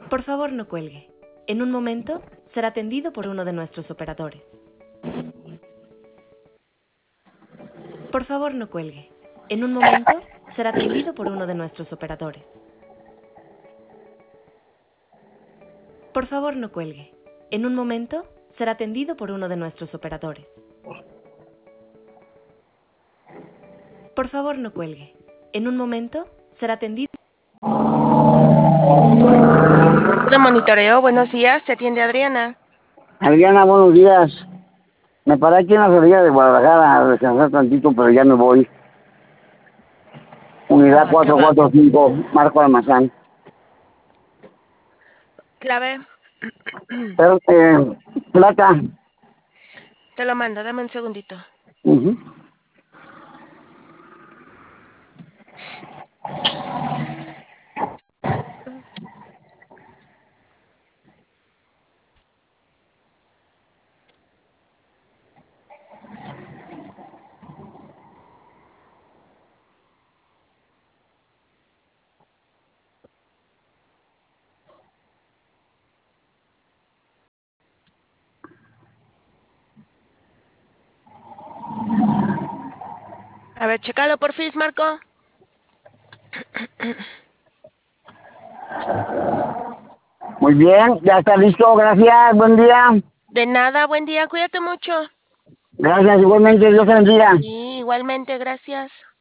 Por favor, no cuelgue. En un momento será atendido por uno de nuestros operadores. Por favor, no cuelgue. En un momento será atendido por uno de nuestros operadores. Por favor, no cuelgue. En un momento será atendido por uno de nuestros operadores. Por favor, no cuelgue. En un momento será atendido. De monitoreo, buenos días, te atiende Adriana. Adriana, buenos días. Me paré aquí en la salida de Guadalajara a descansar tantito, pero ya me voy. Unidad Te va. 445, Marco Almazán. Clave, Pero, plata. te lo mando, dame un segundito. Ujú. A ver, chécalo por fin, Marco. Muy bien, ya está listo, gracias, buen día. De nada, buen día, cuídate mucho. Gracias, igualmente, Dios te bendiga. Sí, igualmente, gracias.